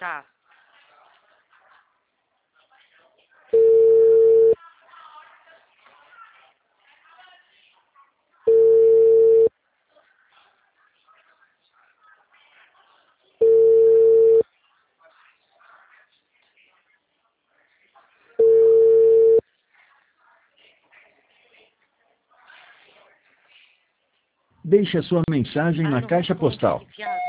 Tá. Deixe a sua mensagem na caixa postal.